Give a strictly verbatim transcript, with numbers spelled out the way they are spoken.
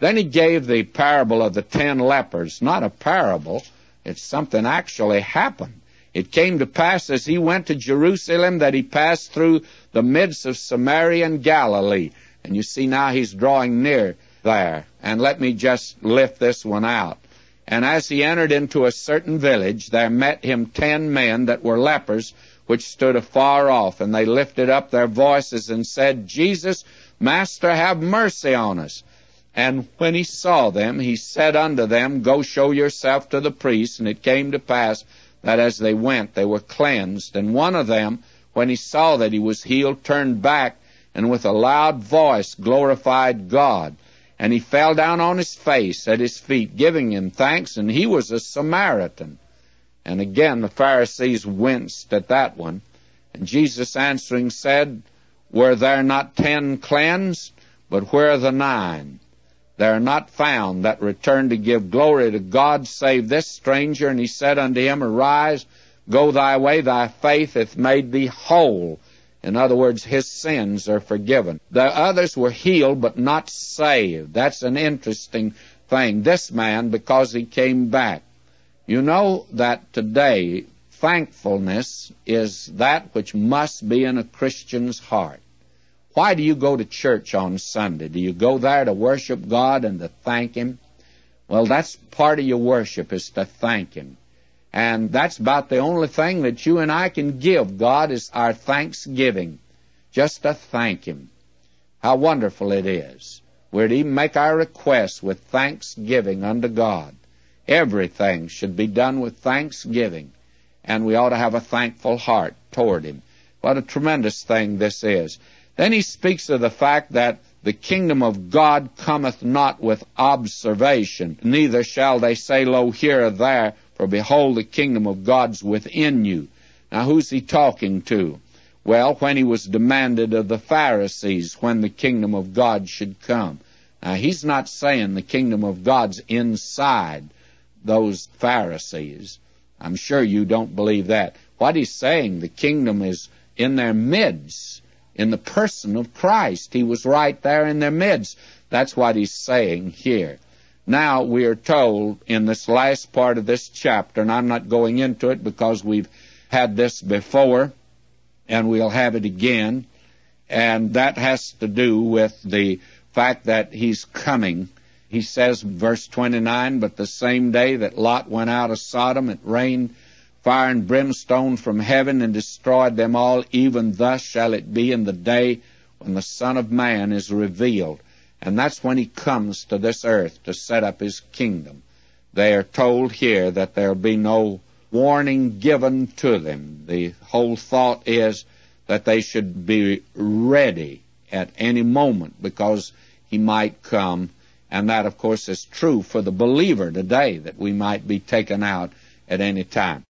Then he gave the parable of the ten lepers. Not a parable. It's something actually happened. It came to pass as he went to Jerusalem that he passed through the midst of Samaria and Galilee. And you see now he's drawing near there. And let me just lift this one out. And as he entered into a certain village, there met him ten men that were lepers, which stood afar off. And they lifted up their voices and said, Jesus, Master, have mercy on us. And when he saw them, he said unto them, Go show yourself to the priest. And it came to pass that as they went, they were cleansed. And one of them, when he saw that he was healed, turned back, and with a loud voice glorified God. And he fell down on his face at his feet, giving him thanks, and he was a Samaritan. And again the Pharisees winced at that one. And Jesus answering said, Were there not ten cleansed? But where are the nine? They are not found that return to give glory to God, save this stranger. And he said unto him, Arise, go thy way, thy faith hath made thee whole. In other words, his sins are forgiven. The others were healed, but not saved. That's an interesting thing. This man, because he came back. You know that today, thankfulness is that which must be in a Christian's heart. Why do you go to church on Sunday? Do you go there to worship God and to thank Him? Well, that's part of your worship, is to thank Him. And that's about the only thing that you and I can give God is our thanksgiving, just to thank Him. How wonderful it is. We're to even make our requests with thanksgiving unto God. Everything should be done with thanksgiving, and we ought to have a thankful heart toward Him. What a tremendous thing this is. Then he speaks of the fact that the kingdom of God cometh not with observation, neither shall they say, Lo, here or there, for behold, the kingdom of God's within you. Now, who's he talking to? Well, when he was demanded of the Pharisees when the kingdom of God should come. Now, he's not saying the kingdom of God's inside those Pharisees. I'm sure you don't believe that. What he's saying, the kingdom is in their midst, in the person of Christ. He was right there in their midst. That's what he's saying here. Now, we are told in this last part of this chapter, and I'm not going into it because we've had this before, and we'll have it again, and that has to do with the fact that he's coming. He says, verse twenty-nine, But the same day that Lot went out of Sodom, it rained fire and brimstone from heaven and destroyed them all. Even thus shall it be in the day when the Son of Man is revealed. And that's when he comes to this earth to set up his kingdom. They are told here that there will be no warning given to them. The whole thought is that they should be ready at any moment because he might come. And that, of course, is true for the believer today, that we might be taken out at any time.